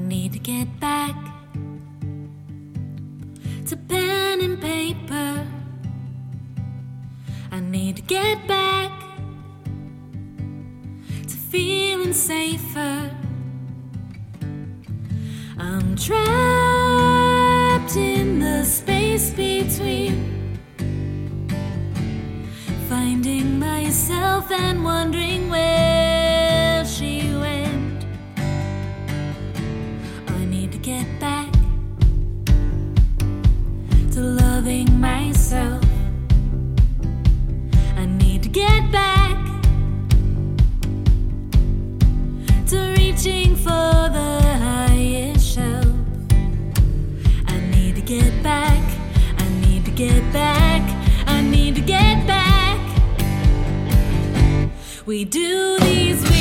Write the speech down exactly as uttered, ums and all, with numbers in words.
need to get back to pen and paper. I need to get back to feeling safer. I'm trapped in the space between finding myself and wondering where she went. I need to get back to loving myself. I need to get back to reaching for the highest shelf. I need to get back, I need to get back, I need to get back. We do these